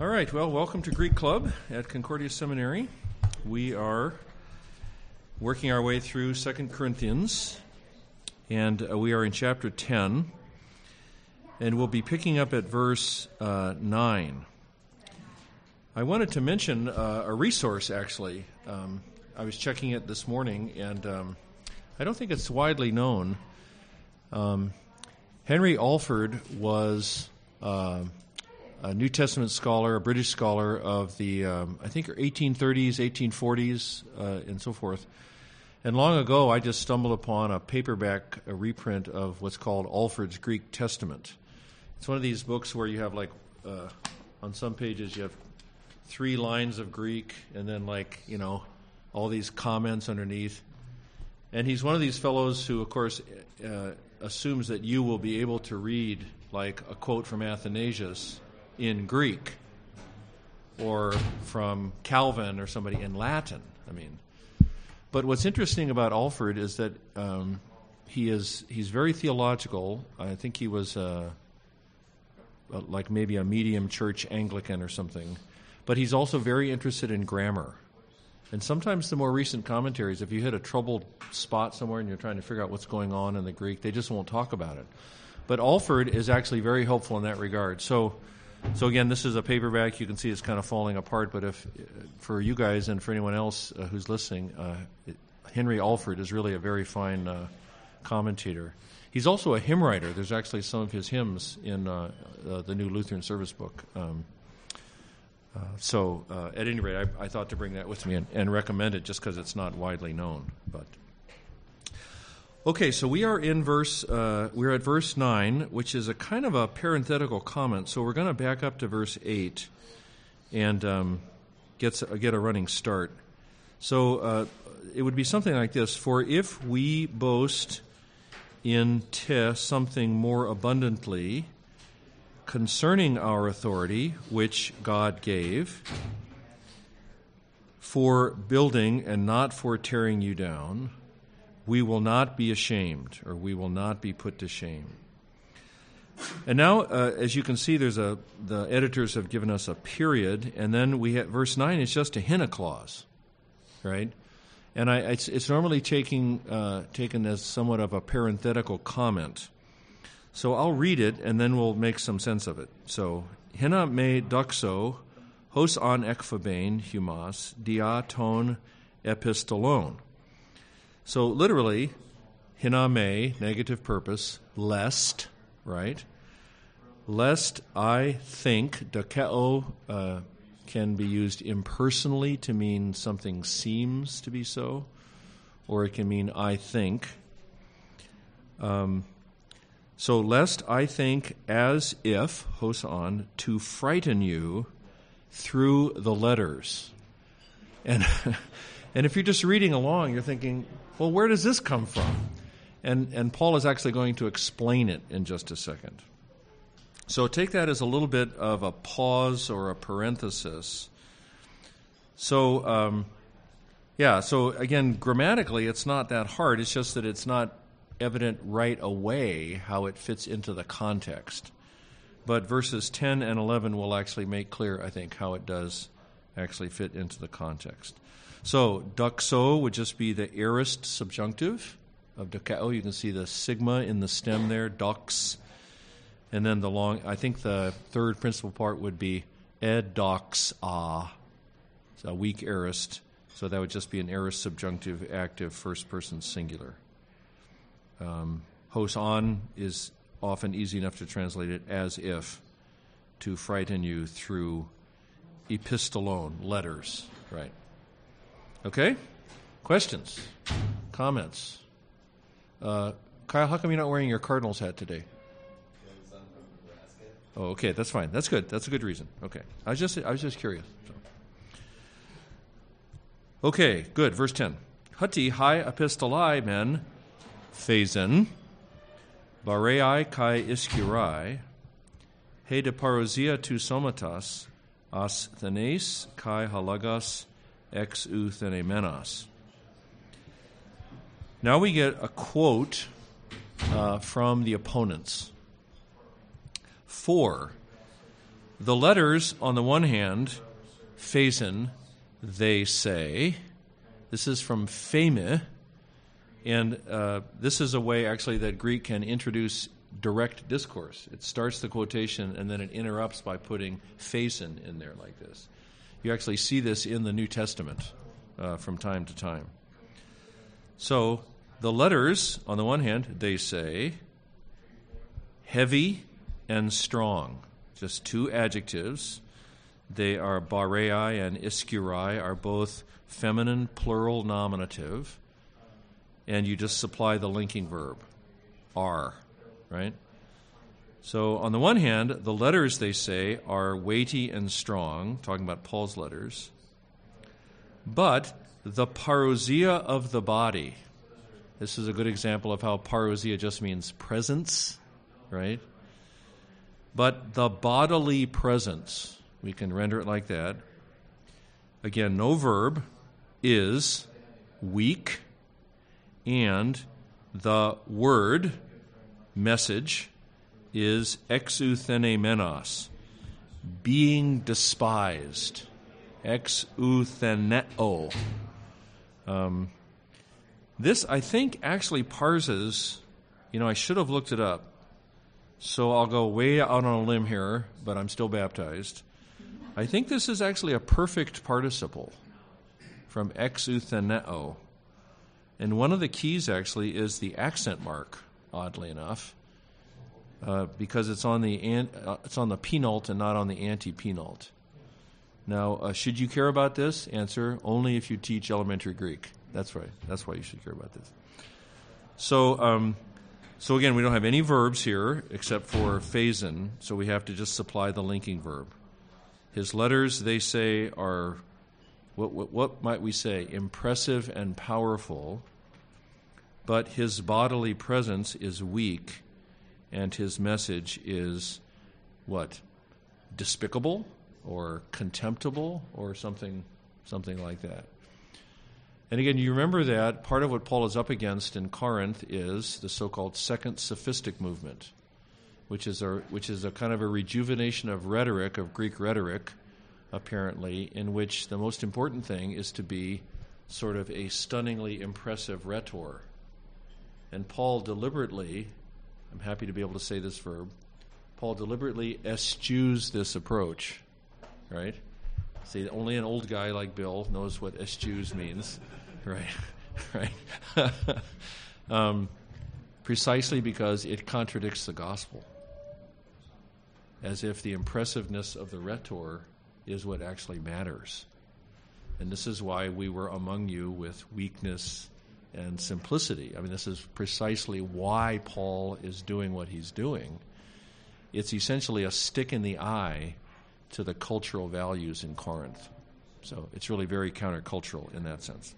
All right, well, welcome to Greek Club at Concordia Seminary. We are working our way through 2 Corinthians, and we are in chapter 10, and we'll be picking up at verse 9. I wanted to mention a resource, actually. I was checking it this morning, and I don't think it's widely known. Henry Alford was a New Testament scholar, a British scholar of the, I think, 1830s, 1840s, and so forth. And long ago, I just stumbled upon a paperback reprint of what's called Alford's Greek Testament. It's one of these books where you have, like, on some pages you have 3 lines of Greek and then, like, you know, all these comments underneath. And he's one of these fellows who, of course, assumes that you will be able to read, like, a quote from Athanasius in Greek or from Calvin or somebody in Latin. But what's interesting about Alford is that he's very theological. I think he was like maybe a medium church Anglican or something. But he's also very interested in grammar. And sometimes the more recent commentaries, if you hit a troubled spot somewhere and you're trying to figure out what's going on in the Greek, they just won't talk about it. But Alford is actually very helpful in that regard. So again, this is a paperback. You can see it's kind of falling apart. But if for you guys and for anyone else who's listening, Henry Alford is really a very fine commentator. He's also a hymn writer. There's actually some of his hymns in the New Lutheran Service Book. So at any rate, I thought to bring that with me and recommend it just because it's not widely known. But okay, so we are in we're at verse 9, which is a kind of a parenthetical comment. So we're going to back up to verse 8 and get a running start. So it would be something like this: for if we boast in something more abundantly concerning our authority, which God gave, for building and not for tearing you down, we will not be ashamed, or we will not be put to shame. And now, as you can see, the editors have given us a period, and then we have verse 9 is just a hina clause, right? And it's normally taken as somewhat of a parenthetical comment. So I'll read it, and then we'll make some sense of it. So, hina me doxo, hos an ekphabein humas, dia ton epistolon. So literally, hina me, negative purpose, lest, right? Lest I think, dokeo can be used impersonally to mean something seems to be so, or it can mean I think. So lest I think as if, hosan, to frighten you through the letters. And if you're just reading along, you're thinking, well, where does this come from? And Paul is actually going to explain it in just a second. So take that as a little bit of a pause or a parenthesis. So, so again, grammatically, it's not that hard. It's just that it's not evident right away how it fits into the context. But verses 10 and 11 will actually make clear, I think, how it does actually fit into the context. So, doxo would just be the aorist subjunctive of dokeo. You can see the sigma in the stem there, dox. And then I think the third principal part would be edoxa. It's a weak aorist. So that would just be an aorist subjunctive active first person singular. Hosan is often easy enough to translate it as if, to frighten you through epistolon, letters, right? Okay? Questions? Comments? Kyle, how come you're not wearing your Cardinals hat today? Oh, okay, that's fine. That's good. That's a good reason. Okay. I was just curious. So. Okay, good. Verse 10. Hati hai epistolai men phasen, barei kai iskurai, he de parousia tu somatas, as thenes kai halagas ex u thenemenas. Now we get a quote from the opponents. For the letters, on the one hand, phasin, they say. This is from pheme, and this is a way, actually, that Greek can introduce direct discourse. It starts the quotation, and then it interrupts by putting phasin in there like this. You actually see this in the New Testament from time to time. So the letters, on the one hand, they say, heavy and strong. Just two adjectives. They are barei and iskurai, are both feminine plural nominative, and you just supply the linking verb, are, right? So on the one hand, the letters, they say, are weighty and strong, talking about Paul's letters, but the parousia of the body, this is a good example of how parousia just means presence, right? But the bodily presence, we can render it like that. Again, no verb, is weak, and the word, message, is exouthenemenos, being despised. Exoutheneo. This, I think, actually parses, I should have looked it up, so I'll go way out on a limb here, but I'm still baptized. I think this is actually a perfect participle from exoutheneo. And one of the keys, actually, is the accent mark, oddly enough, because it's on the penult and not on the antepenult. Now, should you care about this? Answer, only if you teach elementary Greek. That's right. That's why you should care about this. So again, we don't have any verbs here except for phasin, so we have to just supply the linking verb. His letters, they say, are, what might we say, impressive and powerful, but his bodily presence is weak, and his message is, what, despicable or contemptible or something like that. And again, you remember that part of what Paul is up against in Corinth is the so-called second sophistic movement, which is a kind of a rejuvenation of rhetoric, of Greek rhetoric, apparently, in which the most important thing is to be sort of a stunningly impressive rhetor. And Paul deliberately, I'm happy to be able to say this verb, Paul deliberately eschews this approach, right? See, only an old guy like Bill knows what eschews means, right? Precisely because it contradicts the gospel, as if the impressiveness of the rhetor is what actually matters. And this is why we were among you with weakness and simplicity. I mean, this is precisely why Paul is doing what he's doing. It's essentially a stick in the eye to the cultural values in Corinth. So it's really very countercultural in that sense.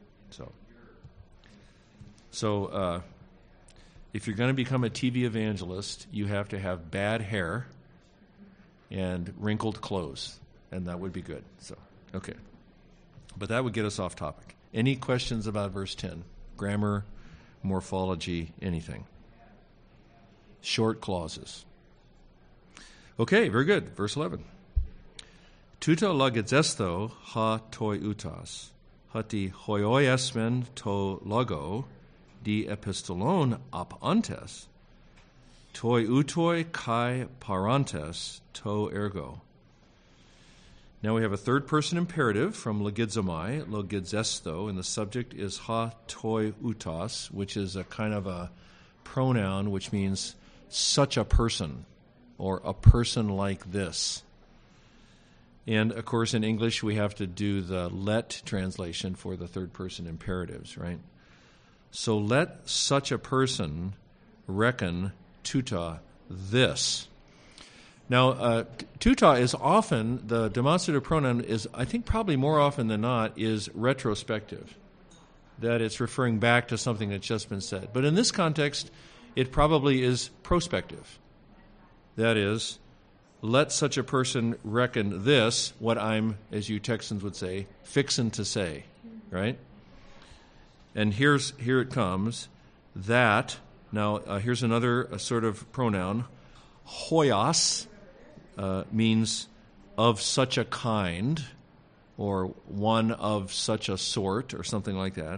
So if you're going to become a TV evangelist, you have to have bad hair and wrinkled clothes, and that would be good. So, okay. But that would get us off topic. Any questions about verse 10? Grammar, morphology, anything? Short clauses. Okay, very good. Verse 11. Tuta logizestho ha toi utas, hati hoioiesmen to logo, di epistolon ap antes, toi utoi kai parantes to ergo. Now we have a third-person imperative from logizomai, logizestho, and the subject is ha toi utas, which is a kind of a pronoun which means such a person, or a person like this. And, of course, in English we have to do the let translation for the third-person imperatives, right? So let such a person reckon tuta this. Now, tuta is often, the demonstrative pronoun is, I think probably more often than not, is retrospective, that it's referring back to something that's just been said. But in this context, it probably is prospective. That is, let such a person reckon this, what I'm, as you Texans would say, fixin' to say, right? And here it comes, that, now here's another sort of pronoun, hoios, means of such a kind, or one of such a sort, or something like that.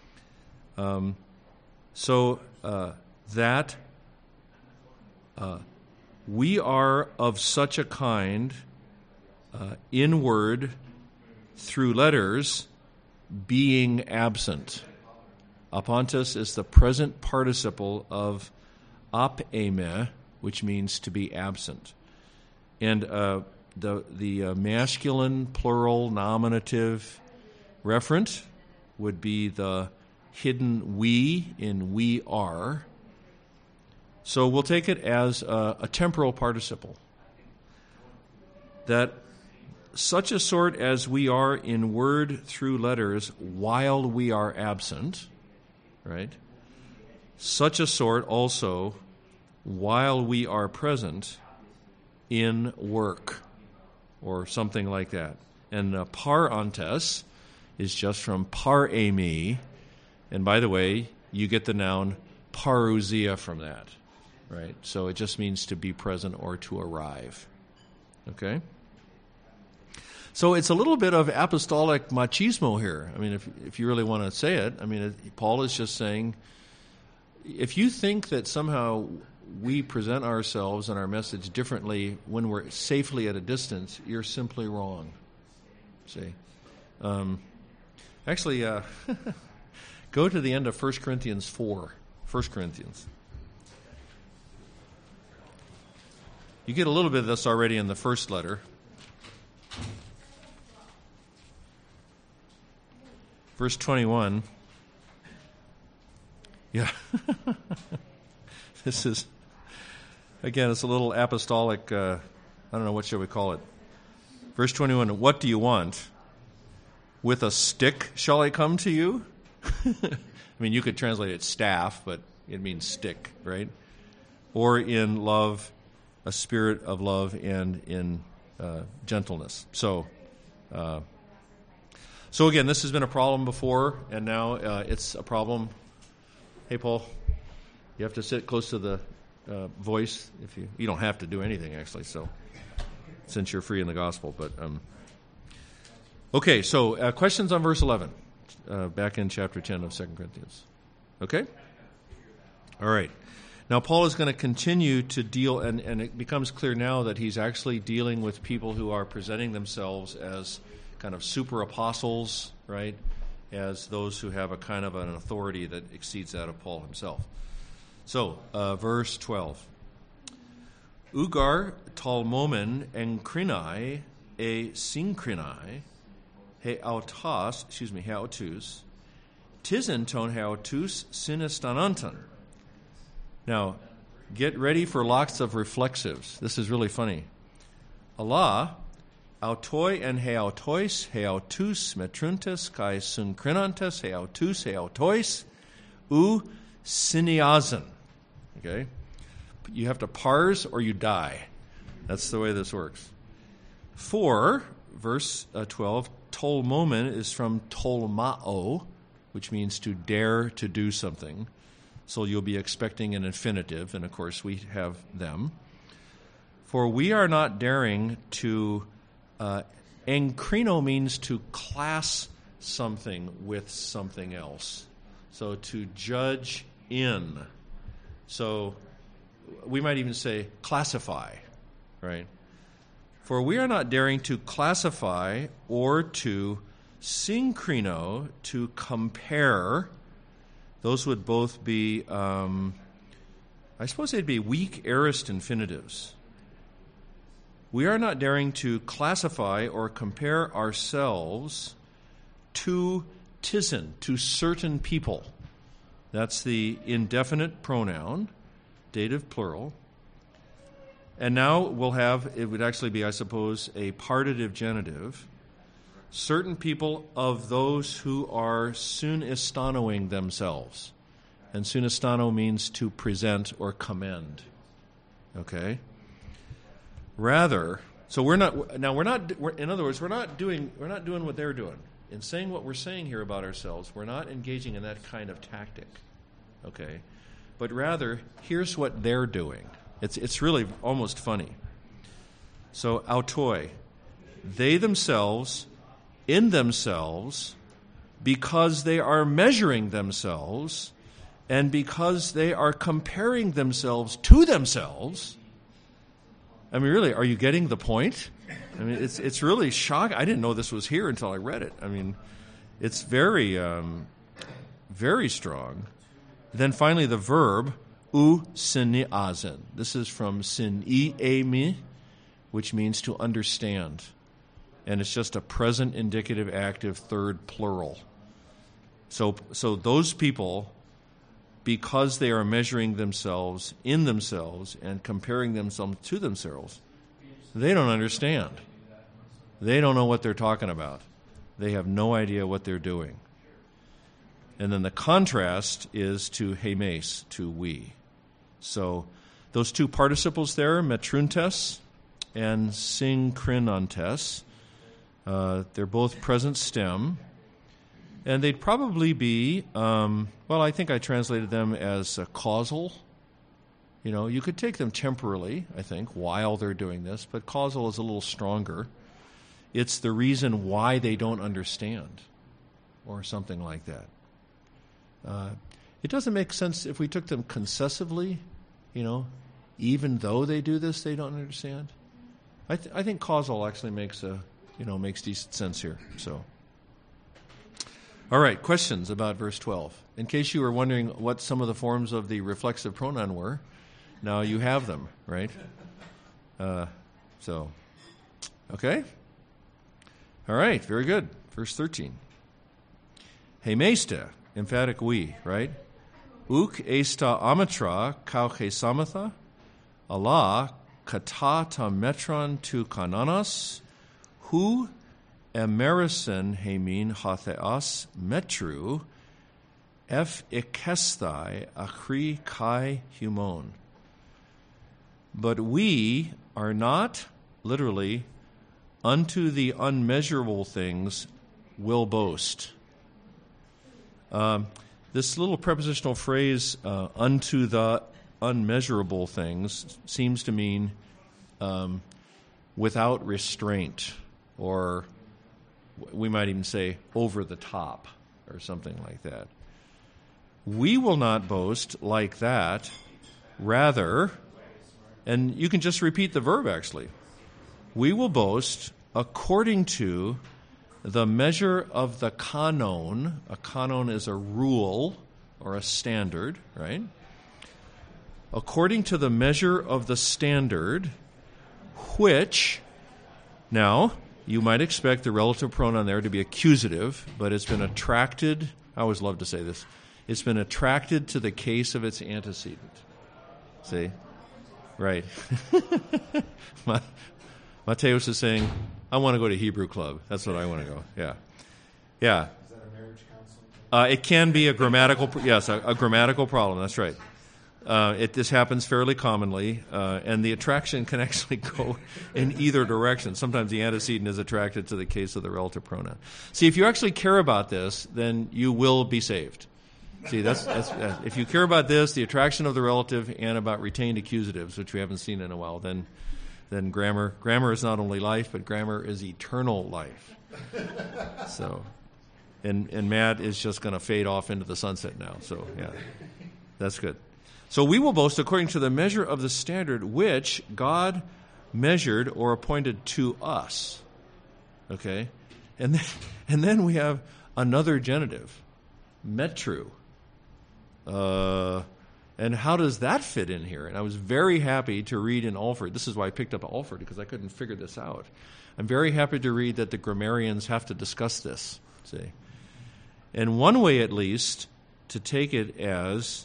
That we are of such a kind in word through letters, being absent. Apantos is the present participle of apeme, which means to be absent. And the masculine plural nominative referent would be the hidden we in we are. So we'll take it as a temporal participle. That such a sort as we are in word through letters while we are absent, right? Such a sort also while we are present in work, or something like that. And parantes is just from paremi, and by the way, you get the noun parousia from that, right? So it just means to be present or to arrive. Okay? So it's a little bit of apostolic machismo here. I mean, if you really want to say it, I mean, Paul is just saying, if you think that somehow we present ourselves and our message differently when we're safely at a distance, you're simply wrong. See? Actually, go to the end of 1 Corinthians 4. 1 Corinthians. You get a little bit of this already in the first letter. Verse 21. Yeah. This is, again, it's a little apostolic, I don't know, what shall we call it? Verse 21, what do you want? With a stick shall I come to you? I mean, you could translate it staff, but it means stick, right? Or in love, a spirit of love, and in gentleness. So again, this has been a problem before, and now it's a problem. Hey, Paul, you have to sit close to the voice. If you don't have to do anything, actually, so since you're free in the gospel. But okay, so questions on verse 11, back in chapter 10 of 2 Corinthians. Okay? All right. Now, Paul is going to continue to deal, and it becomes clear now that he's actually dealing with people who are presenting themselves as kind of super apostles, right, as those who have a kind of an authority that exceeds that of Paul himself. So, verse 12. Ugar talmomen enkrinai e synkrinai he autos, he autus, tizen ton he autus sinistananton. Now, get ready for lots of reflexives. This is really funny. Allah, autoi en he autois, he autus metruntes, kai synkrinantes, he autus, he autois, u siniazan. Okay? You have to parse or you die. That's the way this works. For, verse 12, tolmomen is from tolmao, which means to dare to do something. So you'll be expecting an infinitive, and of course we have them. For we are not daring to, enkrino means to class something with something else. So to judge in. So we might even say classify, right? For we are not daring to classify or to synkrino, to compare. Those would both be, I suppose they'd be weak aorist infinitives. We are not daring to classify or compare ourselves to tizen, to certain people. That's the indefinite pronoun, dative plural. And now we'll have, it would actually be, I suppose, a partitive genitive. Certain people of those who are sunistanoing themselves. And sunistano means to present or commend. Okay? Rather, so in other words, we're not doing what they're doing. In saying what we're saying here about ourselves, we're not engaging in that kind of tactic. Okay? But rather, here's what they're doing. It's really almost funny. So autoi, they themselves, in themselves, because they are measuring themselves, and because they are comparing themselves to themselves. I mean, really, are you getting the point? I mean, it's really shocking. I didn't know this was here until I read it. I mean, it's very, very strong. Then finally, the verb, u siniazen. This is from siniemi, which means to understand. And it's just a present indicative active third plural. So those people, because they are measuring themselves in themselves and comparing themselves to themselves, they don't understand. They don't know what they're talking about. They have no idea what they're doing. And then the contrast is to hemes, to we. So those two participles there, metruntes and synkrinontes, they're both present stem. And they'd probably be, I think I translated them as causal. You know, you could take them temporally, I think, while they're doing this, but causal is a little stronger. It's the reason why they don't understand, or something like that. It doesn't make sense if we took them concessively, you know, even though they do this, they don't understand. I think causal actually makes decent sense here. So, all right, questions about verse 12. In case you were wondering what some of the forms of the reflexive pronoun were, now you have them, right? Okay. All right, very good. Verse 13. Hemeste, emphatic we, right? Uk esta amatra kauche samatha, Allah kata ta metron tu kananas, hu emerison hemin hatheas metru, f ikesthai akri kai humon. But we are not, literally, unto the unmeasurable things will boast. This little prepositional phrase, unto the unmeasurable things, seems to mean without restraint, or we might even say over the top, or something like that. We will not boast like that. Rather, and you can just repeat the verb actually, we will boast according to the measure of the canon. A canon is a rule or a standard, right? According to the measure of the standard, which, now, you might expect the relative pronoun there to be accusative, but it's been attracted, I always love to say this, it's been attracted to the case of its antecedent. See? Right. Mateus is saying, I want to go to Hebrew Club. That's what I want to go. Yeah. Yeah. Is that a marriage counseling? It can be a grammatical, a grammatical problem. That's right. This happens fairly commonly, and the attraction can actually go in either direction. Sometimes the antecedent is attracted to the case of the relative pronoun. See, if you actually care about this, then you will be saved. See, that's if you care about this, the attraction of the relative, and about retained accusatives, which we haven't seen in a while, then grammar is not only life, but grammar is eternal life. So, and Matt is just going to fade off into the sunset now. So, yeah, that's good. So we will boast according to the measure of the standard which God measured or appointed to us. Okay? And then we have another genitive, metru. And how does that fit in here? And I was very happy to read in Alford. This is why I picked up Alford, because I couldn't figure this out. I'm very happy to read that the grammarians have to discuss this. See? And one way, at least, to take it as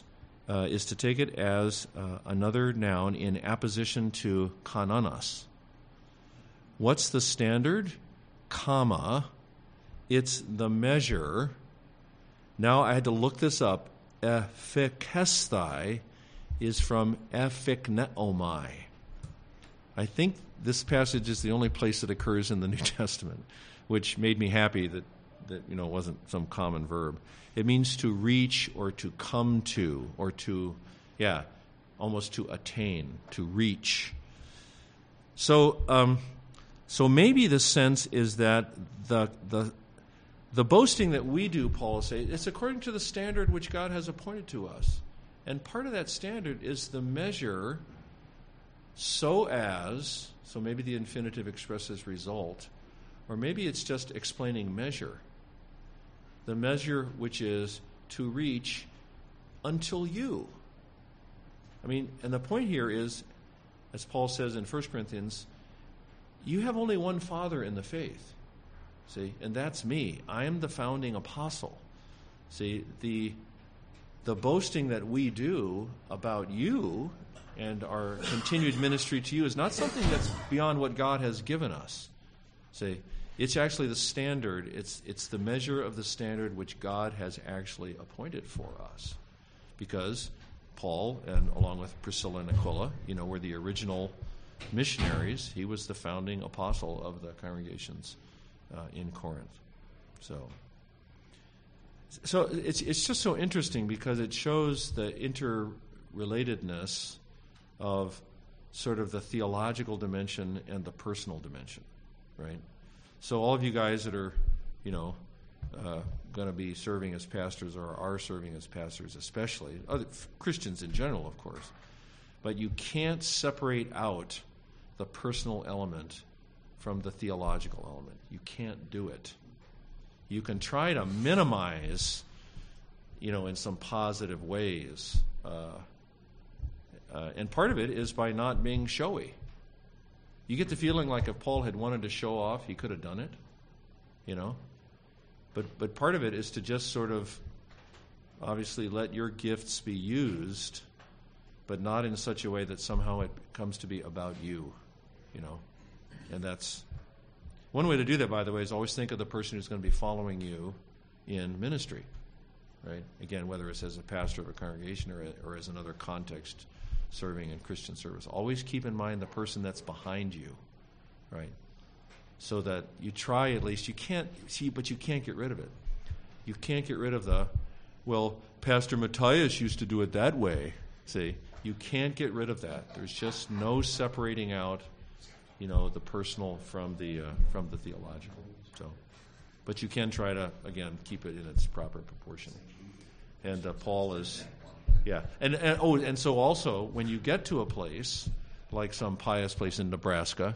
another noun in apposition to kananas. What's the standard? Comma. It's the measure. Now I had to look this up. Ephikesthai is from ephikneomai. I think this passage is the only place that occurs in the New Testament, which made me happy that it wasn't some common verb. It means to reach or to come to or to, almost to attain, to reach. So maybe the sense is that the boasting that we do, Paul will say, it's according to the standard which God has appointed to us. And part of that standard is the measure so maybe the infinitive expresses result, or maybe it's just explaining measure. The measure which is to reach until you. I mean, and the point here is, as Paul says in 1 Corinthians, you have only one Father in the faith. See, and that's me. I am the founding apostle. See, the boasting that we do about you and our continued ministry to you is not something that's beyond what God has given us. See, it's actually the standard. It's the measure of the standard which God has actually appointed for us. Because Paul, and along with Priscilla and Aquila, were the original missionaries. He was the founding apostle of the congregations in Corinth. So it's just so interesting because it shows the interrelatedness of sort of the theological dimension and the personal dimension, right? So all of you guys that are, going to be serving as pastors or are serving as pastors especially, other Christians in general, of course, but you can't separate out the personal element from the theological element. You can't do it. You can try to minimize, in some positive ways. And part of it is by not being showy. You get the feeling like if Paul had wanted to show off, he could have done it, But part of it is to just sort of obviously let your gifts be used, but not in such a way that somehow it comes to be about you, And that's one way to do that, by the way, is always think of the person who's going to be following you in ministry, right? Again, whether it's as a pastor of a congregation or as another context serving in Christian service. Always keep in mind the person that's behind you, right? So that you try at least, but you can't get rid of it. You can't get rid of Pastor Matthias used to do it that way. See, you can't get rid of that. There's just no separating out, the personal from the theological. So, but you can try to, again, keep it in its proper proportion. And Paul is, and so also when you get to a place like some pious place in Nebraska,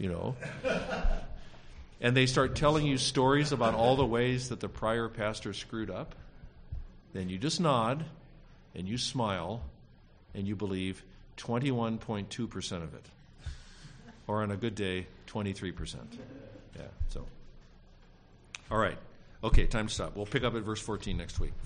and they start telling you stories about all the ways that the prior pastor screwed up, then you just nod and you smile and you believe 21.2% of it. Or on a good day, 23%. Yeah, so. All right. Okay, time to stop. We'll pick up at verse 14 next week.